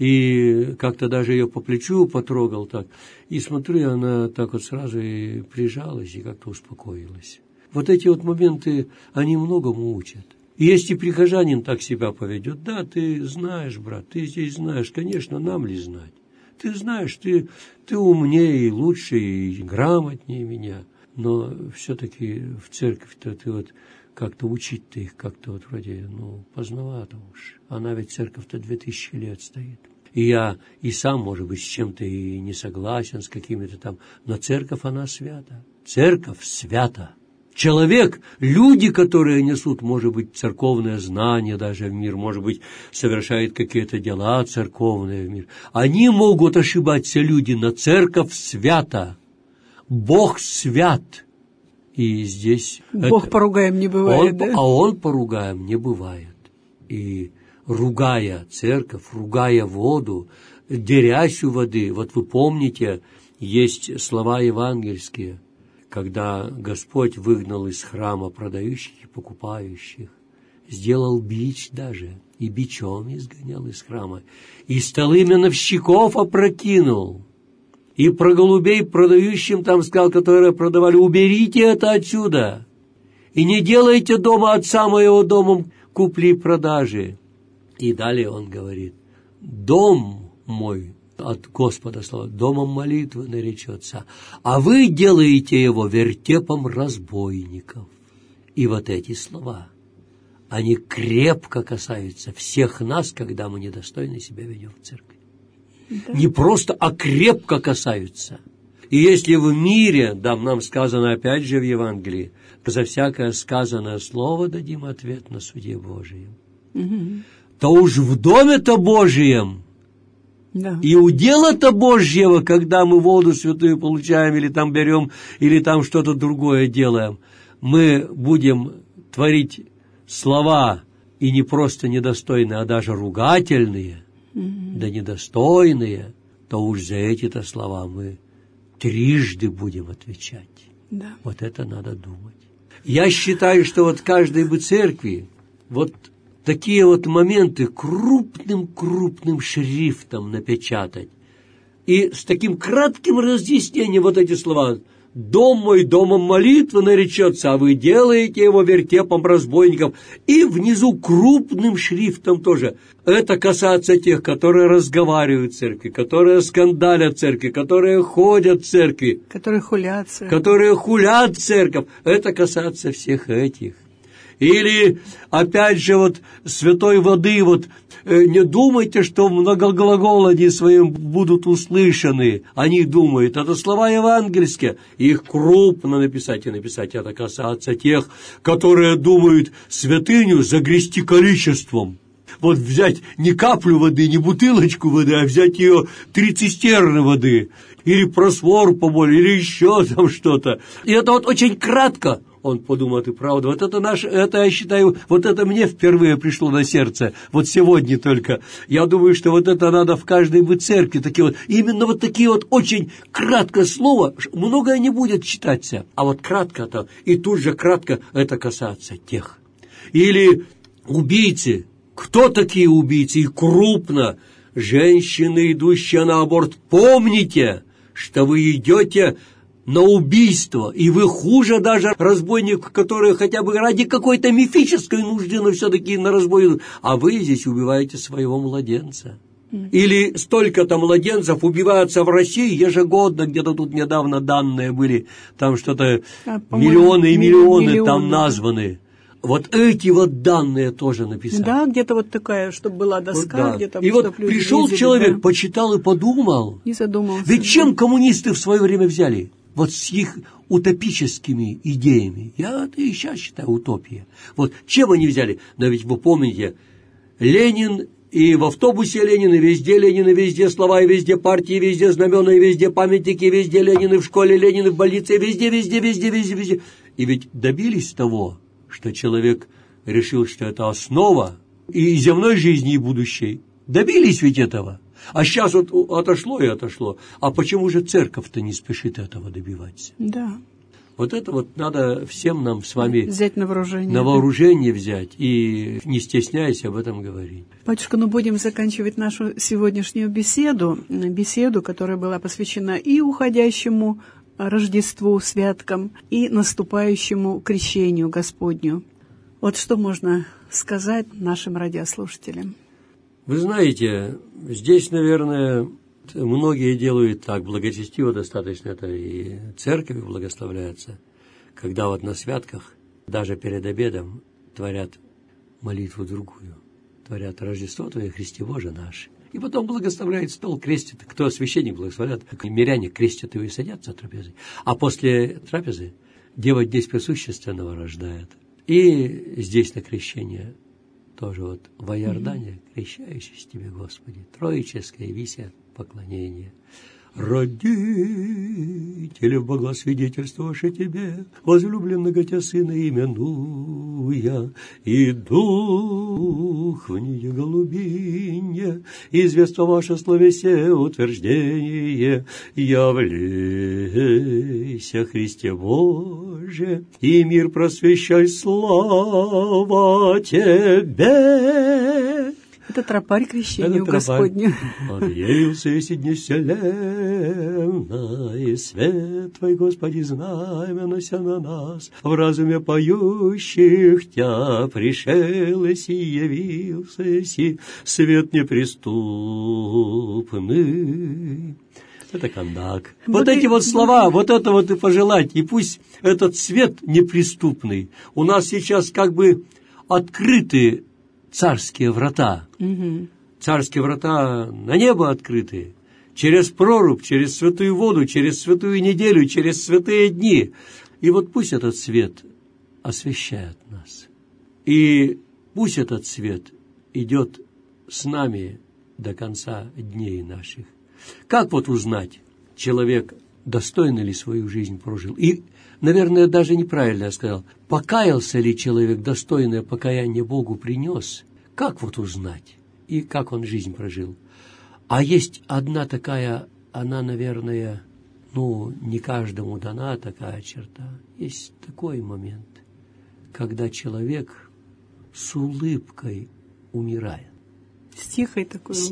И как-то даже ее по плечу потрогал так. И смотрю, она так вот сразу и прижалась, и как-то успокоилась. Вот эти вот моменты, они многому учат. И если прихожанин так себя поведет: да, ты знаешь, брат, ты здесь знаешь, конечно, нам ли знать? Ты знаешь, ты умнее и лучше, и грамотнее меня. Но все-таки в церковь-то ты вот как-то учить-то их как-то вот вроде, поздновато уж. Она ведь церковь-то 2000 лет стоит. И я и сам, может быть, с чем-то и не согласен, с какими-то там, но церковь, она свята. Церковь свята. Человек, люди, которые несут, может быть, церковное знание даже в мир, может быть, совершают какие-то дела церковные в мир, они могут ошибаться, люди, но церковь свята. Бог свят. И здесь... Бог поругаем не бывает, да? А Он поругаем не бывает. И ругая церковь, ругая воду, дерясь у воды, вот вы помните, есть слова евангельские, когда Господь выгнал из храма продающих и покупающих, сделал бич даже, и бичом изгонял из храма, и столы меновщиков опрокинул. И про голубей продающим там сказал, которые продавали: уберите это отсюда, и не делайте дома отца моего домом купли и продажи. И далее он говорит: дом мой, от Господа слова, домом молитвы наречется, а вы делаете его вертепом разбойников. И вот эти слова, они крепко касаются всех нас, когда мы недостойно себя ведем в церкви. Да. Не просто, а крепко касаются. И если в мире, нам сказано опять же в Евангелии, за всякое сказанное слово дадим ответ на суде Божием, то уж в доме-то Божием, и удела-то Божьего, когда мы воду святую получаем, или там берем, или там что-то другое делаем, мы будем творить слова, и не просто недостойные, а даже ругательные, да недостойные, то уж за эти-то слова мы трижды будем отвечать. Да. Вот это надо думать. Я считаю, что вот каждой бы церкви вот такие вот моменты крупным шрифтом напечатать. И с таким кратким разъяснением вот эти слова: «Дом мой домом молитвы наречется, а вы делаете его вертепом разбойников». И внизу крупным шрифтом тоже. Это касается тех, которые разговаривают в церкви, которые скандалят в церкви, которые ходят в церкви. Которые хулят церковь. Которые хулят церковь. Это касается всех этих. Или, опять же, вот святой воды, вот не думайте, что в многоглаголании своим будут услышаны. Они думают, это слова евангельские, их крупно написать и написать. Это касается тех, которые думают святыню загрести количеством. Вот взять не каплю воды, не бутылочку воды, а взять ее 3 цистерны воды, или просвор поболее, или еще там что-то. И это вот очень кратко. Он подумал, и правда, вот это наше, это я считаю, вот это мне впервые пришло на сердце, вот сегодня только. Я думаю, что вот это надо в каждой бы церкви, такие вот, именно вот такие вот очень краткое слово, многое не будет читаться, а вот кратко-то, и тут же кратко это касается тех. Или убийцы. Кто такие убийцы? И крупно. Женщины, идущие на аборт, помните, что вы идете на убийство, и вы хуже даже разбойников, которые хотя бы ради какой-то мифической нужды, но все-таки на разбой идут, а вы здесь убиваете своего младенца. Или столько-то младенцев убиваются в России ежегодно, где-то тут недавно данные были, там что-то миллионы и миллионы там названы. Вот эти вот данные тоже написаны. Да, где-то вот такая, чтобы была доска, вот, где-то. И вот пришел видели, человек, да, почитал и подумал. И задумался. Ведь чем коммунисты в свое время взяли? Вот с их утопическими идеями. Я это и сейчас считаю утопия. Вот чем они взяли? Но ведь вы помните, Ленин И в автобусе Ленин, и везде слова, и везде партии, и везде знамена, и везде памятники, и везде Ленин, и в школе Ленин, и в больнице, и везде. И ведь добились того, что человек решил, что это основа и земной жизни, и будущей. Добились ведь этого. А сейчас вот отошло и отошло. А почему же церковь-то не спешит этого добиваться? Да. Вот это вот надо всем нам с вами взять на вооружение. На вооружение взять и не стесняясь об этом говорить. Батюшка, будем заканчивать нашу сегодняшнюю беседу, которая была посвящена и уходящему Рождеству, святкам, и наступающему крещению Господню. Вот что можно сказать нашим радиослушателям? Вы знаете, здесь, наверное, многие делают так, благочестиво достаточно, это и церковь благословляется, когда вот на святках, даже перед обедом, творят молитву другую, творят Рождество Твое, Христе Боже наш. И потом благословляет стол, крестит, кто священник благословляет, миряне крестят его и садятся трапезой. А после трапезы Дева здесь присущественного рождает. И здесь на крещение тоже вот во Иордане, крещающийся Тебе, Господи, троическое висят поклонение. Родители, благосвидетельствовавши Тебе, возлюбленного Тебя Сына именуя, и Дух в нее голубине, известно ваше словесе утверждение, явлейся, Христе Боже, и мир просвещай, слава Тебе. Это тропарь крещению Господню. Он явился и сидне вселенной, свет Твой, Господи, знаменося на нас, в разуме поющих Тя пришел и явился, и свет неприступный. Это кондак. Вот эти вот слова, вот это вот и пожелать, и пусть этот свет неприступный у нас сейчас как бы открыты царские врата. Угу. Царские врата на небо открыты. Через прорубь, через святую воду, через святую неделю, через святые дни. И вот пусть этот свет освещает нас. И пусть этот свет идет с нами до конца дней наших. Как вот узнать, человек достойно ли свою жизнь прожил? И, наверное, даже неправильно я сказал, покаялся ли человек, достойное покаяние Богу принес? Как вот узнать? И как он жизнь прожил? А есть одна такая, она, наверное, не каждому дана такая черта. Есть такой момент, когда человек с улыбкой умирает. С тихой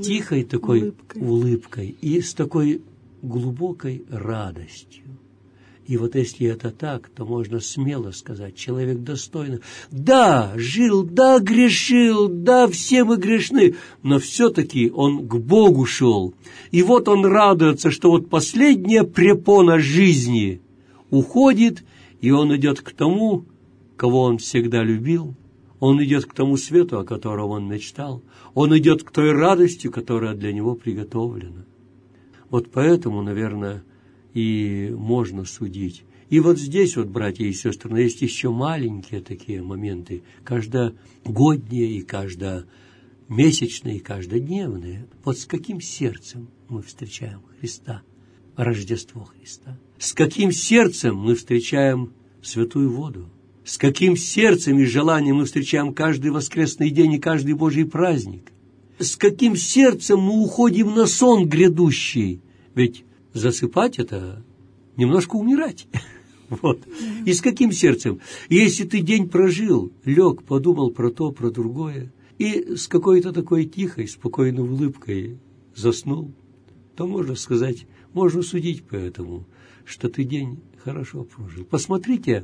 такой улыбкой и с такой глубокой радостью. И вот если это так, то можно смело сказать, человек достойно. Да, жил, да, грешил, да, все мы грешны, но все-таки он к Богу шел. И вот он радуется, что вот последняя препона жизни уходит, и он идет к тому, кого он всегда любил. Он идет к тому свету, о котором он мечтал. Он идет к той радости, которая для него приготовлена. Вот поэтому, наверное, и можно судить. И вот здесь вот, братья и сестры, но есть еще маленькие такие моменты, каждогодние и каждомесячные, и каждодневные. Вот с каким сердцем мы встречаем Христа, Рождество Христа? С каким сердцем мы встречаем святую воду? С каким сердцем и желанием мы встречаем каждый воскресный день и каждый Божий праздник? С каким сердцем мы уходим на сон грядущий? Ведь засыпать – это немножко умирать. Вот. И с каким сердцем? Если ты день прожил, лег, подумал про то, про другое, и с какой-то такой тихой, спокойной улыбкой заснул, то можно сказать, можно судить по этому, что ты день хорошо прожил. Посмотрите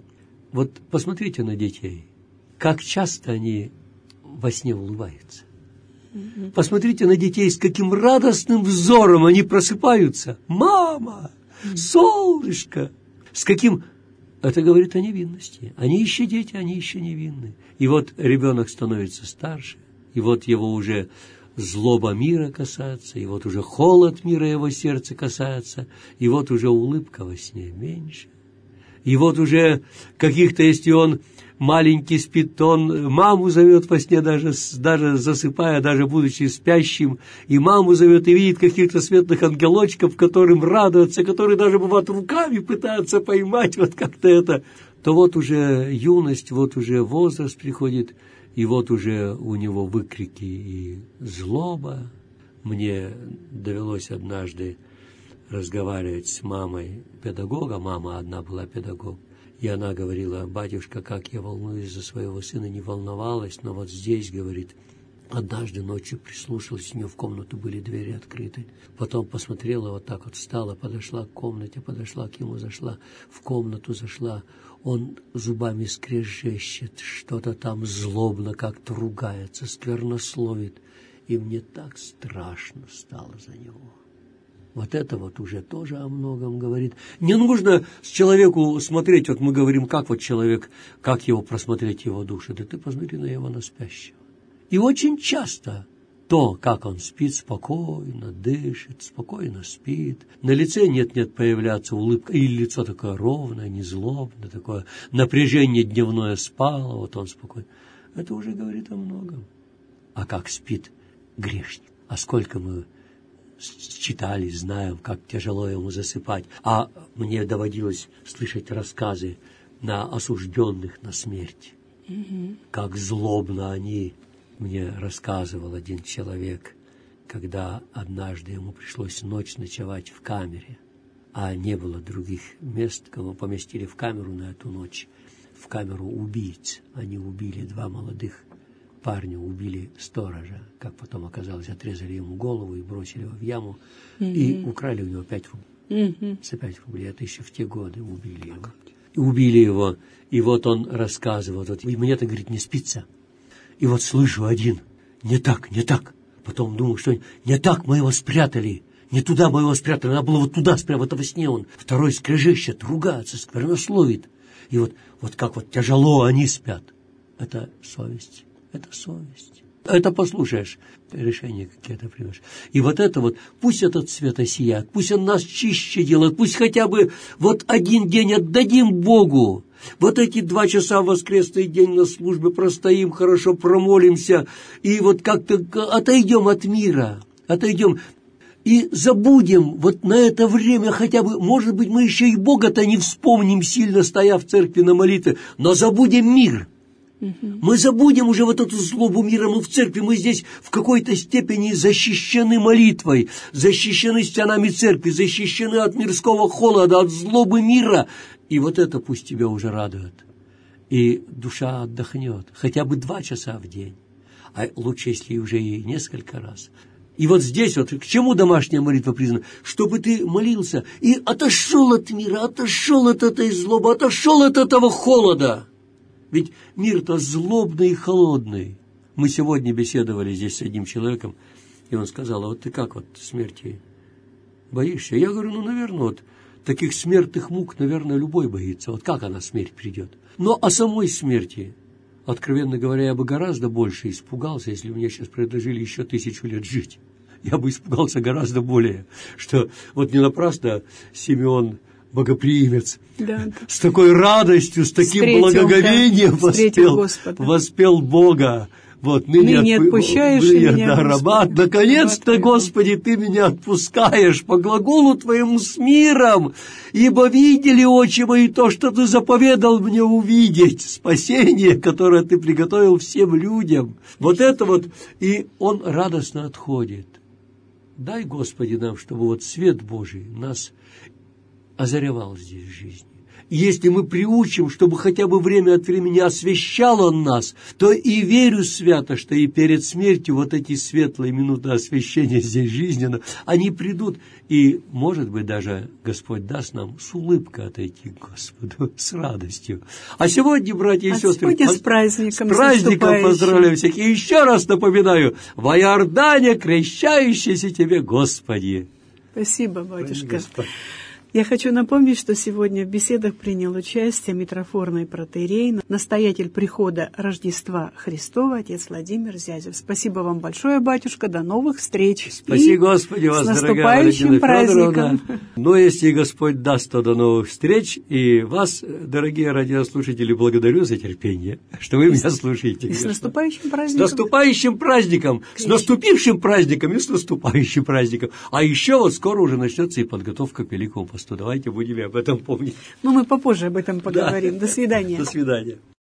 на детей, как часто они во сне улыбаются. Посмотрите на детей, с каким радостным взором они просыпаются. Мама, солнышко, с каким... Это говорит о невинности. Они еще дети, они еще невинны. И вот ребенок становится старше, и вот его уже злоба мира касается, и вот уже холод мира его сердца касается, и вот уже улыбка во сне меньше. И вот уже каких-то, если он маленький спит, то он маму зовет во сне, даже засыпая, даже будучи спящим, и маму зовет, и видит каких-то светлых ангелочков, которым радуются, которые даже бывают руками пытаются поймать, вот как-то это. То вот уже юность, вот уже возраст приходит, и вот уже у него выкрики и злоба. Мне довелось однажды разговаривать с мамой педагога, мама одна была педагог, и она говорила: батюшка, как я волнуюсь за своего сына, не волновалась, но вот здесь, говорит, однажды ночью прислушалась, у нее в комнату были двери открыты, потом посмотрела, вот так вот встала, подошла к комнате, подошла к нему, зашла, в комнату зашла, он зубами скрежещет, что-то там злобно как-то ругается, сквернословит, и мне так страшно стало за него. Вот это вот уже тоже о многом говорит. Не нужно с человеку смотреть, вот мы говорим, как вот человек, как его просмотреть, его душу. Да ты посмотри на его, на спящего. И очень часто то, как он спит, спокойно дышит, спокойно спит. На лице нет-нет появляется улыбка, или лицо такое ровное, не злобное, такое напряжение дневное спало, вот он спокойно. Это уже говорит о многом. А как спит грешник? А сколько мы читали, знаем, как тяжело ему засыпать. А мне доводилось слышать рассказы на осужденных на смерть. Как злобно они. Мне рассказывал один человек, когда однажды ему пришлось ночь ночевать в камере, а не было других мест, кого поместили в камеру на эту ночь. В камеру убийц. Они убили 2 молодых парня, убили сторожа, как потом оказалось, отрезали ему голову и бросили его в яму, и украли у него 5 рублей. За 5 рублей, это еще в те годы убили его. Убили его, и вот он рассказывал, вот, и мне-то, говорит, не спится. И вот слышу один: не так, не так. Потом думаю, что не так, мы его спрятали, не туда мы его спрятали, надо было вот туда спрятать, вот во сне он. Второй скрежещет, ругается, сквернословит. И вот как вот тяжело они спят. Это совесть. Это совесть. Это послушаешь, решение какие-то примешь. И вот это вот, пусть этот свет осияет, пусть он нас чище делает, пусть хотя бы вот один день отдадим Богу. Вот эти 2 часа в воскресный день на службе простоим, хорошо промолимся, и вот как-то отойдем от мира, отойдем и забудем вот на это время хотя бы, может быть, мы еще и Бога-то не вспомним, сильно стоя в церкви на молитве, но забудем мир. Мы забудем уже вот эту злобу мира, мы в церкви, мы здесь в какой-то степени защищены молитвой, защищены стенами церкви, защищены от мирского холода, от злобы мира. И вот это пусть тебя уже радует. И душа отдохнет, хотя бы 2 часа в день, а лучше, если уже и несколько раз. И вот здесь вот, к чему домашняя молитва призвана? Чтобы ты молился и отошел от мира, отошел от этой злобы, отошел от этого холода. Ведь мир-то злобный и холодный. Мы сегодня беседовали здесь с одним человеком, и он сказал: а вот ты как вот смерти боишься? Я говорю: наверное, вот таких смертных мук, наверное, любой боится. Вот как она, смерть, придет? Но о самой смерти, откровенно говоря, я бы гораздо больше испугался, если бы мне сейчас предложили еще 1000 лет жить. Я бы испугался гораздо более, что вот не напрасно Симеон Богоприимец с такой радостью, с таким благоговением воспел Бога. Вот, ныне отпущаешь меня, раба, наконец-то, Господи, Ты меня отпускаешь по глаголу Твоему с миром, ибо видели очи мои то, что Ты заповедал мне увидеть, спасение, которое Ты приготовил всем людям. Вот это вот, и он радостно отходит. Дай, Господи, нам, чтобы вот свет Божий нас озаревал здесь в жизни. И если мы приучим, чтобы хотя бы время от времени освещал Он нас, то и верю свято, что и перед смертью вот эти светлые минуты освещения здесь жизненно, они придут, и, может быть, даже Господь даст нам с улыбкой отойти к Господу, с радостью. А сегодня, братья и сестры, с праздником поздравляю всех. И еще раз напоминаю: во Иордане крещающийся Тебе, Господи. Спасибо, батюшка. Я хочу напомнить, что сегодня в беседах принял участие митрофорный протоиерей, настоятель прихода Рождества Христова, отец Владимир Зязев. Спасибо вам большое, батюшка, до новых встреч. Спаси Господи вас, дорогая Валентина Федоровна. Но если Господь даст, то до новых встреч. И вас, дорогие радиослушатели, благодарю за терпение, что вы меня слушаете. И с наступающим праздником. С наступающим праздником, с наступившим праздником и с наступающим праздником. А еще вот скоро уже начнется и подготовка к Великому посту. Давайте будем об этом помнить. Но мы попозже об этом поговорим. Да. До свидания. До свидания.